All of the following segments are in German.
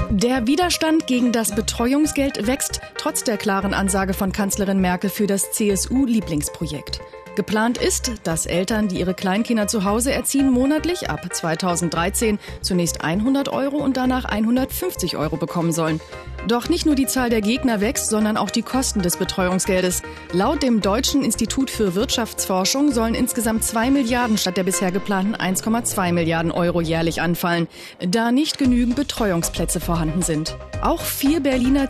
Der Widerstand gegen das Betreuungsgeld wächst, trotz der klaren Ansage von Kanzlerin Merkel für das CSU-Lieblingsprojekt. Geplant ist, dass Eltern, die ihre Kleinkinder zu Hause erziehen, monatlich ab 2013 zunächst 100 € und danach 150 € bekommen sollen. Doch nicht nur die Zahl der Gegner wächst, sondern auch die Kosten des Betreuungsgeldes. Laut dem Deutschen Institut für Wirtschaftsforschung sollen insgesamt 2 Milliarden statt der bisher geplanten 1,2 Milliarden € jährlich anfallen, da nicht genügend Betreuungsplätze vorhanden sind. Auch 4 Berliner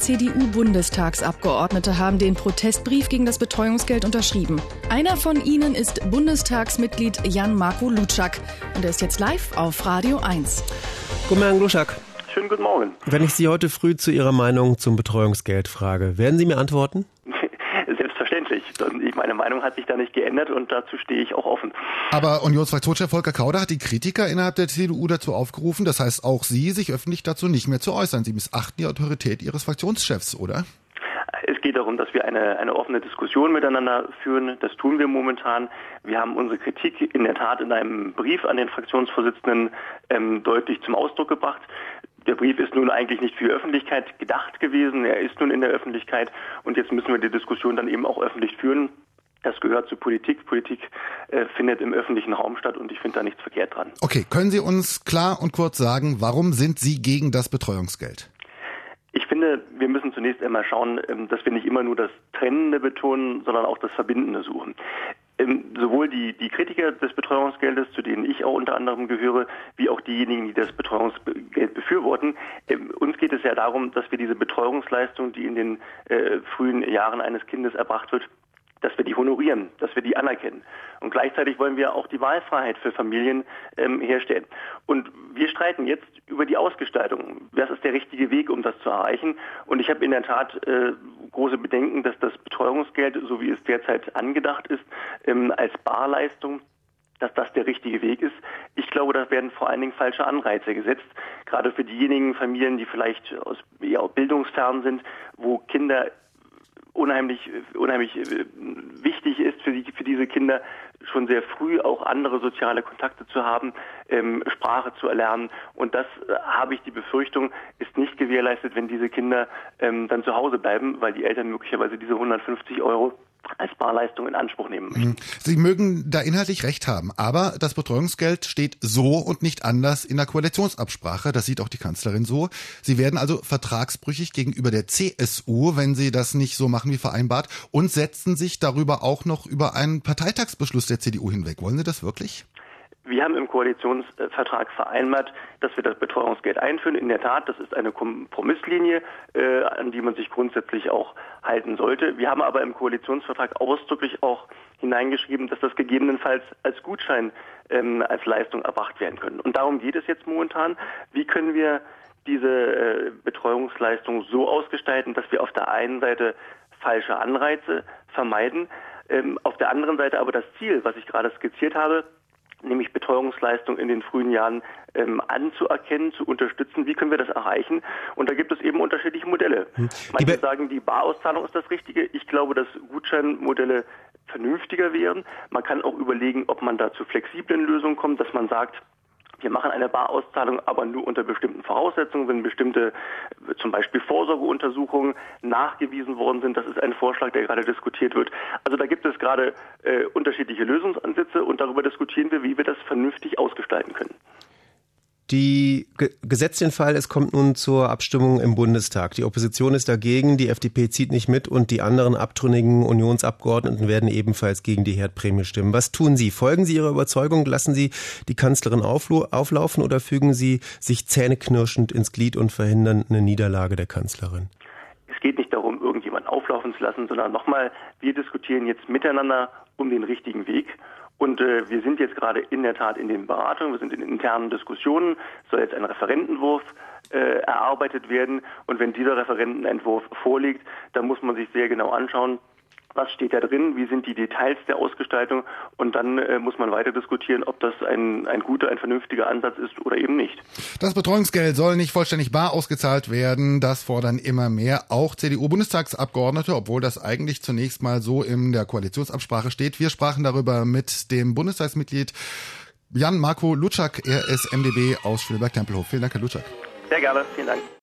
CDU-Bundestagsabgeordnete haben den Protestbrief gegen das Betreuungsgeld unterschrieben. Einer von ihnen ist Bundestagsmitglied Jan-Marco Luczak und er ist jetzt live auf Radio 1. Guten Morgen, Luczak. Schönen guten Morgen. Wenn ich Sie heute früh zu Ihrer Meinung zum Betreuungsgeld frage, werden Sie mir antworten? Selbstverständlich. Meine Meinung hat sich da nicht geändert und dazu stehe ich auch offen. Aber Unionsfraktionschef Volker Kauder hat die Kritiker innerhalb der CDU dazu aufgerufen, das heißt auch Sie, sich öffentlich dazu nicht mehr zu äußern. Sie missachten die Autorität Ihres Fraktionschefs, oder? Es geht darum, dass wir eine offene Diskussion miteinander führen. Das tun wir momentan. Wir haben unsere Kritik in der Tat in einem Brief an den Fraktionsvorsitzenden deutlich zum Ausdruck gebracht. Der Brief ist nun eigentlich nicht für die Öffentlichkeit gedacht gewesen. Er ist nun in der Öffentlichkeit und jetzt müssen wir die Diskussion dann eben auch öffentlich führen. Das gehört zur Politik. Politik findet im öffentlichen Raum statt und ich finde da nichts verkehrt dran. Okay, können Sie uns klar und kurz sagen, warum sind Sie gegen das Betreuungsgeld? Ich finde, wir müssen zunächst einmal schauen, dass wir nicht immer nur das Trennende betonen, sondern auch das Verbindende suchen. Sowohl die Kritiker des Betreuungsgeldes, zu denen ich auch unter anderem gehöre, wie auch diejenigen, die das Betreuungsgeld befürworten. Uns geht es ja darum, dass wir diese Betreuungsleistung, die in den frühen Jahren eines Kindes erbracht wird, dass wir die honorieren, dass wir die anerkennen. Und gleichzeitig wollen wir auch die Wahlfreiheit für Familien herstellen. Und wir streiten jetzt über die Ausgestaltung. Was ist der richtige Weg, um das zu erreichen? Und ich habe in der Tat große Bedenken, dass das Betreuungsgeld, so wie es derzeit angedacht ist, als Barleistung, dass das der richtige Weg ist. Ich glaube, da werden vor allen Dingen falsche Anreize gesetzt, gerade für diejenigen Familien, die vielleicht eher bildungsfern sind, wo Kinder unheimlich wichtig ist für diese Kinder, schon sehr früh auch andere soziale Kontakte zu haben, Sprache zu erlernen. Und das, habe ich die Befürchtung, ist nicht gewährleistet, wenn diese Kinder dann zu Hause bleiben, weil die Eltern möglicherweise diese 150 € als Barleistung in Anspruch nehmen möchten. Sie mögen da inhaltlich recht haben, aber das Betreuungsgeld steht so und nicht anders in der Koalitionsabsprache. Das sieht auch die Kanzlerin so. Sie werden also vertragsbrüchig gegenüber der CSU, wenn Sie das nicht so machen wie vereinbart, und setzen sich darüber auch noch über einen Parteitagsbeschluss der CDU hinweg. Wollen Sie das wirklich? Wir haben im Koalitionsvertrag vereinbart, dass wir das Betreuungsgeld einführen. In der Tat, das ist eine Kompromisslinie, an die man sich grundsätzlich auch halten sollte. Wir haben aber im Koalitionsvertrag ausdrücklich auch hineingeschrieben, dass das gegebenenfalls als Gutschein als Leistung erbracht werden können. Und darum geht es jetzt momentan. Wie können wir diese Betreuungsleistung so ausgestalten, dass wir auf der einen Seite falsche Anreize vermeiden, auf der anderen Seite aber das Ziel, was ich gerade skizziert habe, nämlich Betreuungsleistung in den frühen Jahren anzuerkennen, zu unterstützen. Wie können wir das erreichen? Und da gibt es eben unterschiedliche Modelle. Manche sagen, die Barauszahlung ist das Richtige. Ich glaube, dass Gutscheinmodelle vernünftiger wären. Man kann auch überlegen, ob man da zu flexiblen Lösungen kommt, dass man sagt, wir machen eine Barauszahlung, aber nur unter bestimmten Voraussetzungen, wenn bestimmte, zum Beispiel Vorsorgeuntersuchungen nachgewiesen worden sind. Das ist ein Vorschlag, der gerade diskutiert wird. Also da gibt es gerade unterschiedliche Lösungsansätze und darüber diskutieren wir, wie wir das vernünftig ausgestalten können. Die gesetzt den Fall, es kommt nun zur Abstimmung im Bundestag. Die Opposition ist dagegen, die FDP zieht nicht mit und die anderen abtrünnigen Unionsabgeordneten werden ebenfalls gegen die Herdprämie stimmen. Was tun Sie? Folgen Sie Ihrer Überzeugung? Lassen Sie die Kanzlerin auflaufen oder fügen Sie sich zähneknirschend ins Glied und verhindern eine Niederlage der Kanzlerin? Es geht nicht darum, irgendjemanden auflaufen zu lassen, sondern nochmal, wir diskutieren jetzt miteinander um den richtigen Weg. Und wir sind jetzt gerade in der Tat in den Beratungen, wir sind in internen Diskussionen, es soll jetzt ein Referentenentwurf erarbeitet werden. Und wenn dieser Referentenentwurf vorliegt, dann muss man sich sehr genau anschauen, was steht da drin, wie sind die Details der Ausgestaltung und dann muss man weiter diskutieren, ob das ein guter, ein vernünftiger Ansatz ist oder eben nicht. Das Betreuungsgeld soll nicht vollständig bar ausgezahlt werden, das fordern immer mehr, auch CDU-Bundestagsabgeordnete, obwohl das eigentlich zunächst mal so in der Koalitionsabsprache steht. Wir sprachen darüber mit dem Bundestagsmitglied Jan-Marco Luczak, er ist MdB aus Schöneberg-Tempelhof. Vielen Dank, Herr Luczak. Sehr gerne, vielen Dank.